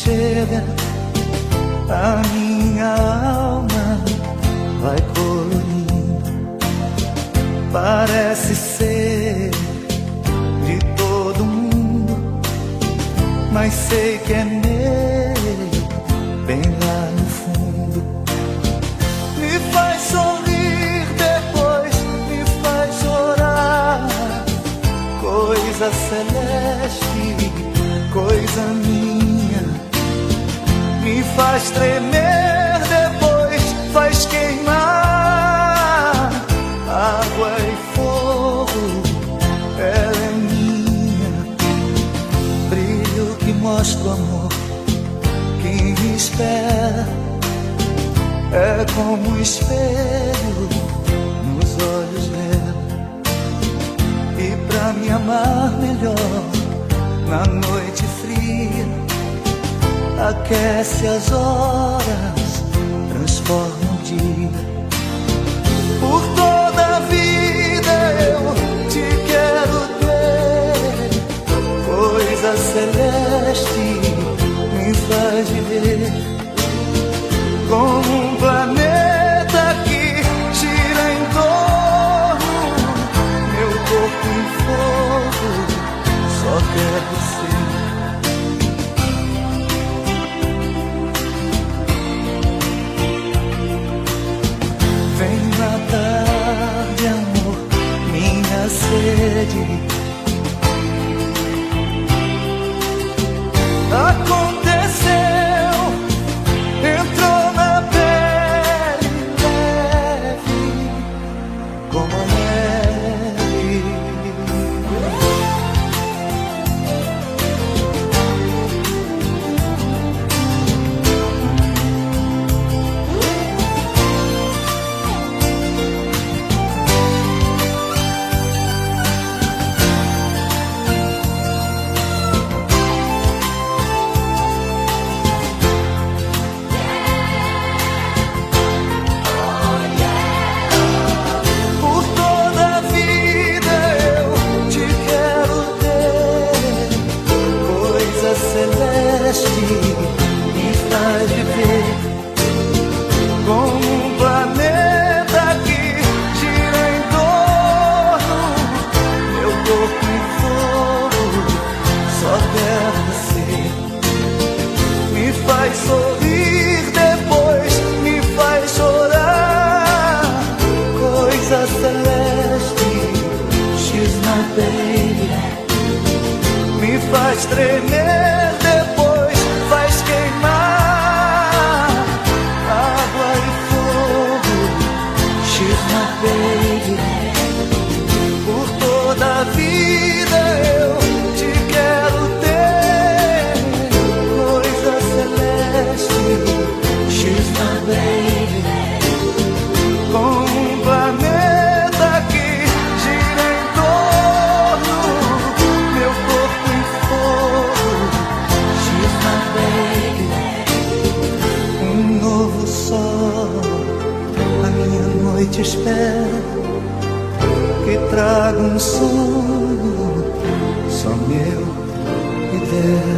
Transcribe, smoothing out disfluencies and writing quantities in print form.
chega, a minha alma vai colorindo. Parece ser de todo mundo, mas sei que é meu, bem lá no fundo. Me faz sorrir, depois me faz chorar. Coisa celeste, coisa minha. Me faz tremer, depois faz queimar. Água e fogo, ela é minha. Brilho que mostra o amor que me espera. É como um espelho nos olhos dela. E pra me amar melhor na noite fria, aquece as horas, transforma o dia. Por toda a vida eu te quero ter. Coisa celeste me faz viver como um planeta que gira em torno. Meu corpo em fogo só quer você. Vem matar de amor minha sede. Aconteceu, entrou na pele leve como a neve. Me faz viver como um planeta que gira em torno. Meu corpo em fogo só quer você. Me faz sorrir, depois me faz chorar. Coisa celeste, she's my baby. Me faz tremer, depois faz queimar. Água e fogo, she's my baby. Por toda a vida eu te quero ter. Coisa celeste, she's my baby. Como um planeta que gira em torno. Meu corpo em fogo, she's my baby. Um novo sol, a minha noite espera, que traga um sonho só meu e dela.